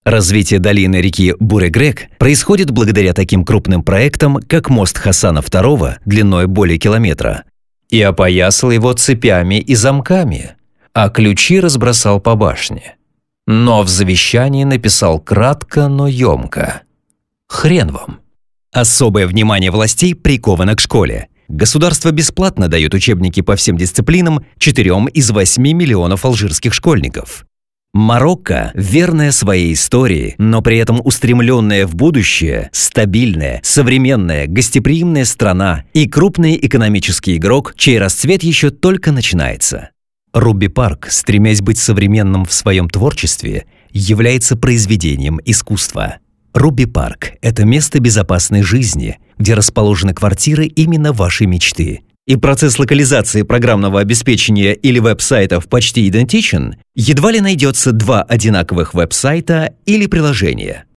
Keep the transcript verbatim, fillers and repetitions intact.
Развитие долины реки Бурегрек происходит благодаря таким крупным проектам, как мост Хасана второго длиной более километра, и опоясал его цепями и замками, а ключи разбросал по башне. Но в завещании написал кратко, но емко: «Хрен вам». Особое внимание властей приковано к школе. Государство бесплатно дает учебники по всем дисциплинам четырем из восьми миллионов алжирских школьников. Марокко – верная своей истории, но при этом устремленная в будущее, стабильная, современная, гостеприимная страна и крупный экономический игрок, чей расцвет еще только начинается. Руби Парк, стремясь быть современным в своем творчестве, является произведением искусства. Руби Парк – это место безопасной жизни, где расположены квартиры именно вашей мечты. И процесс локализации программного обеспечения или веб-сайтов почти идентичен, едва ли найдется два одинаковых веб-сайта или приложения.